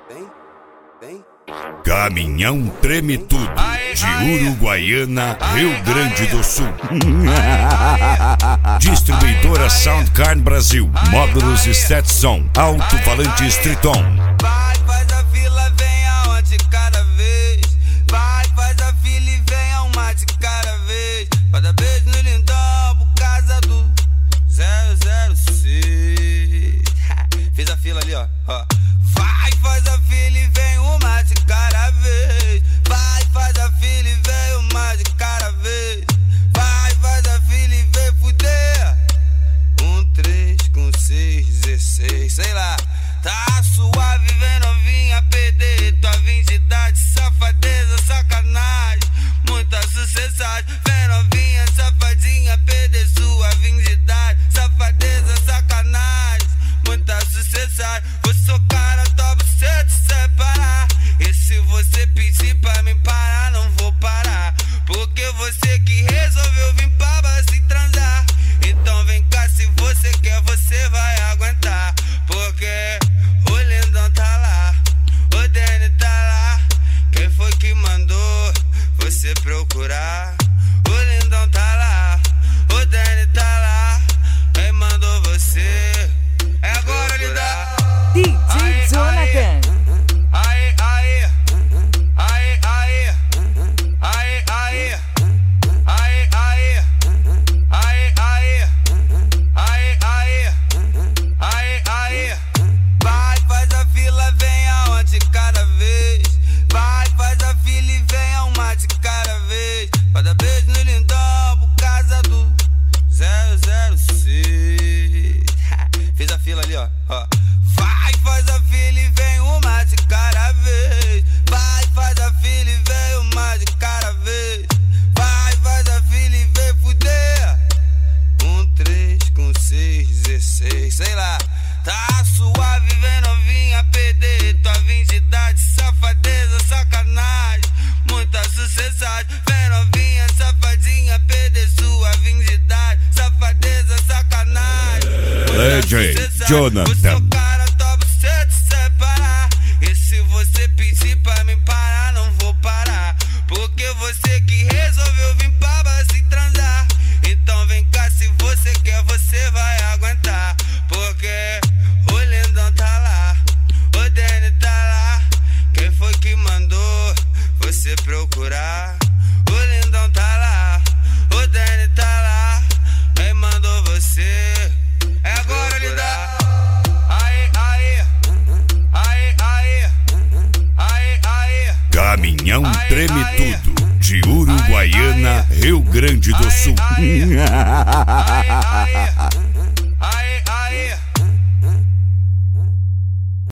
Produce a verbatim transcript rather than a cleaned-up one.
Vem, vem. Caminhão Treme Tudo, de Uruguaiana, Rio Grande do Sul. Distribuidora Soundcarn Brasil, módulos Stetson, alto-falante Triton. Vai, faz a fila, vem aonde cada vez. Vai, faz a fila e vem a uma de cada vez. Cada vez no lindão, por causa do zero zero seis. Fiz a fila ali, ó, ó. Vai, faz a fila e vem uma de cada vez. Vai, faz a fila e vem uma de cada vez. Vai, faz a fila e vem fuder. Um, três, com seis, dezesseis, sei lá. Tá suave, vem novinha, perder tua virgindade. Safadeza, sacanagem, muita sucessagem. Vem novinha, safadinha, perder sua virgindade. Safadeza, sacanagem, muita sucessagem. Vou socar na tua buceta sem parar. E se você pedir pra mim parar, não vou parar. Porque você que resolveu vir pra base e transar. Então vem cá, se você quer, você vai aguentar. Porque o lindão tá lá, o Danny tá lá. Quem foi que mandou você procurar? O lindão tá lá, o Danny tá lá. Quem mandou você? É agora, lindão. D J Jonathan. Aê, aê, aê, aê, aê, aê, aê, aê, aê, aê, aê, aê, aê, aê. Vai, faz a fila, vem aonde cada vez. Vai, faz a fila e vem a uma de cada vez. Cada vez no lindão, por causa do zero zero seis. Fiz a fila ali, ó, ó. Vai, faz a fila e vem uma de cada vez. Vai, faz a fila e vem uma de cada vez. Vai, faz a fila e vem fuder. Um, três, com seis, dezesseis, sei lá. Tá suave, vem novinha, perder tua virgindade. Safadeza, sacanagem, muita sucessagem. Vem novinha, safadinha, perder sua virgindade. Safadeza, sacanagem, D J Jonathan. E se você pedir pra mim parar, não vou parar. Porque você que resolveu vir pra base e transar. Então vem cá, se você quer, você vai aguentar. Porque o lindão tá lá, o Danny tá lá. Quem foi que mandou você procurar? O lindão tá lá, o Danny tá lá. Quem mandou você? É agora, lindão. Aê, aê, aê, aê, aê, aê. Caminhão Treme Tudo, de Uruguaiana, Rio Grande do Sul. Aê, aê, aê.